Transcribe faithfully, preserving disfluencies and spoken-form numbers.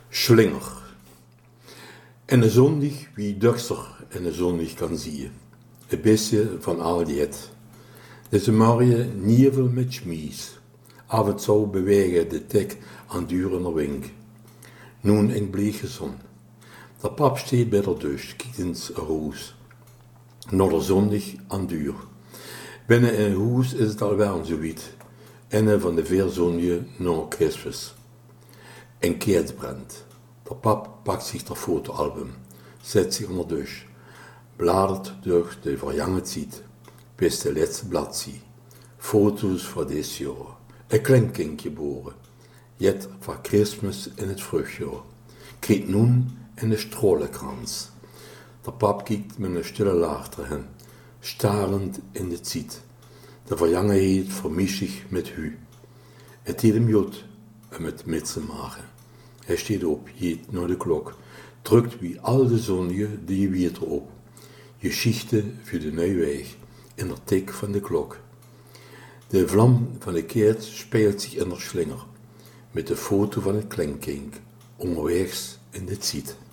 Slinger. En een zondag wie duchter en een zondag kan zien. Het beste van al die het. Deze morgen nievel met schmies. Af en toe bewegen de tek aan durende wink. Nun een blege zon. De pap steekt bij de deur, kijkt in het huis. Naar de zondag aan duur. Binnen in het huis is het alweer zoiets. En van de vier zondagen naar Christus. Een keert brandt. De pap pakt zich het fotoalbum, zet zich onder de douche, bladert door de verjangen tijd, bis de laatste bladzijde. Foto's voor dit jaar. Een kleinkind geboren. Jet voor Christmas in het vruchtjaar. Kreeg nun in de strolenkrans. De pap kijkt met een stille laag hen, starend in de tijd. De verjangenheid vermis zich met hu. Het is hem jut om het met te maken. Hij staat op, jeet naar de klok, drukt wie al de zonnigen die je weer op. Geschichte voor de nieuwe weg, in de tik van de klok. De vlam van de keert speelt zich in de slinger, met de foto van het kleinkind, onderwegs in de tijd.